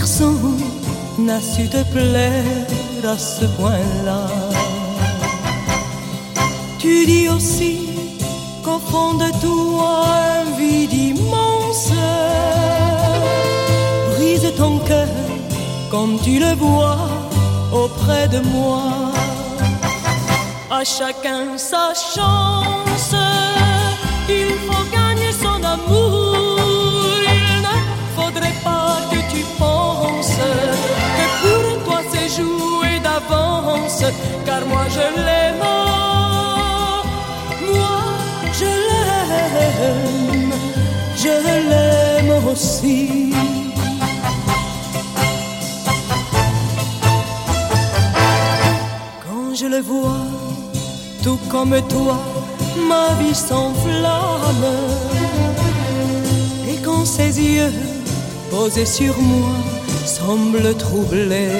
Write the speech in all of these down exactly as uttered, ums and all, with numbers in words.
garçon n'a su te plaire à ce point-là. Tu dis aussi qu'au fond de toi un vide immense brise ton cœur comme tu le vois auprès de moi. À chacun sa chance, il faut gagner son amour. Il ne faudrait pas que tu penses que pour toi c'est joué d'avance, car moi je l'aime, moi je l'aime, je l'aime aussi. Quand je le vois, tout comme toi, ma vie s'enflamme. Et quand ses yeux posés sur moi semblent troublés,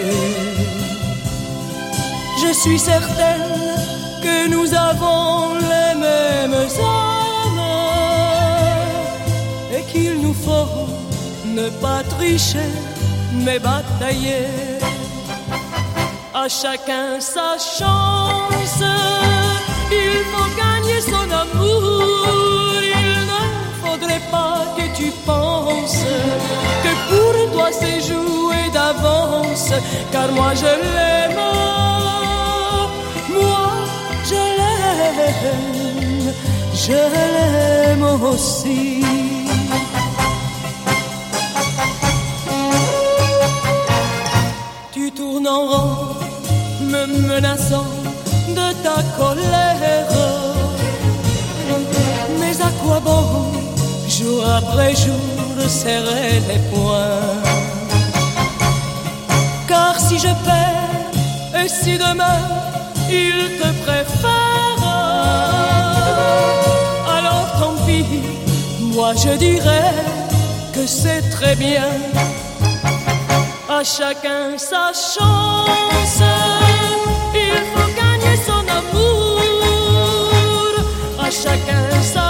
je suis certaine que nous avons les mêmes âmes et qu'il nous faut ne pas tricher mais batailler. À chacun sa chance, il faut gagner son amour. Il ne faudrait pas que tu penses que pour toi c'est joué d'avance, car moi je l'aime, moi je l'aime, je l'aime aussi. Tu tournes en rond, me menaçant de ta colère, mais à quoi bon, jour après jour, serrer les poings? Car si je perds, et si demain il te préfère, alors tant pis, moi je dirais que c'est très bien. À chacun sa chance, il faut gagner son amour. À chacun sa